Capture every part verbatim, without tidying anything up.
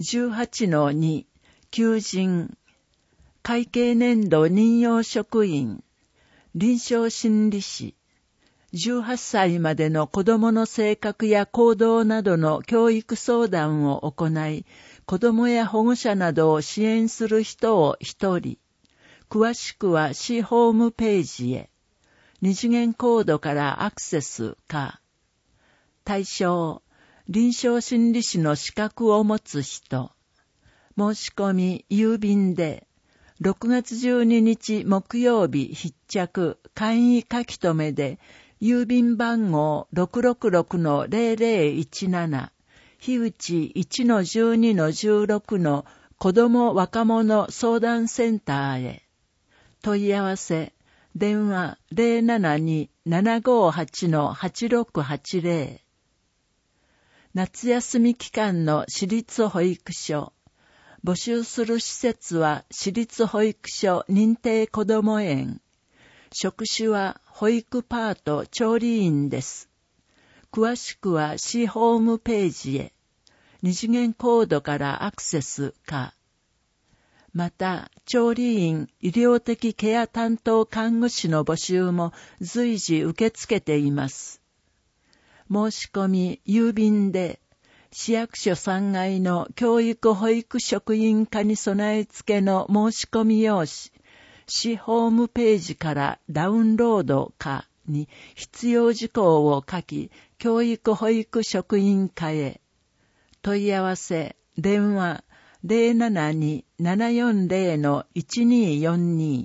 じゅうはちのに、求人、会計年度任用職員、臨床心理士、じゅうはっさいまでの子供の性格や行動などの教育相談を行い、子供や保護者などを支援する人を一人、詳しくは市ホームページへ、二次元コードからアクセスか、対象、臨床心理士の資格を持つ人、申し込み郵便で、ろくがつじゅうににち木曜日必着簡易書き留めで、郵便番号 ろくろくろくのゼロゼロいちなな、樋口 いちのじゅうにのじゅうろく の子ども若者相談センターへ。問い合わせ、電話 ゼロななに ななごはち のはちろくはちゼロ。夏休み期間の私立保育所。募集する施設は私立保育所認定こども園。職種は保育パート調理員です。詳しくは市ホームページへ。二次元コードからアクセスか。また、調理員医療的ケア担当看護師の募集も随時受け付けています。申し込み郵便で、市役所さんがいの教育保育職員課に備え付けの申し込み用紙、市ホームページからダウンロードかに必要事項を書き、教育保育職員課へ。問い合わせ、電話 ゼロななに ななよんゼロ のいちによんに。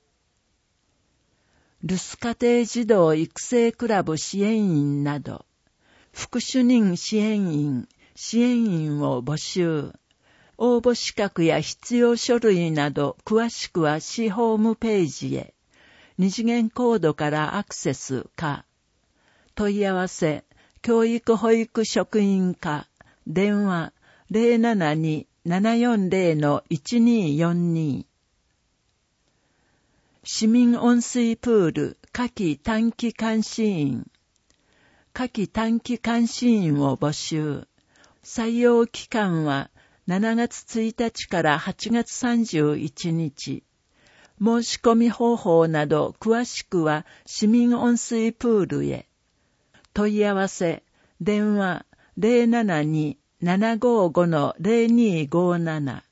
留守家庭児童育成クラブ支援員など、副主任支援員、支援員を募集。応募資格や必要書類など詳しくは市ホームページへ。二次元コードからアクセスか。問い合わせ、教育保育職員課、電話 ゼロななに ななよんゼロ のいちによんに。市民温水プール夏季短期監視員。夏季短期監視員を募集。採用期間はしちがつついたちからはちがつさんじゅういちにち。申し込み方法など詳しくは市民温水プールへ。問い合わせ、電話 ゼロななに ななごご のゼロにごなな。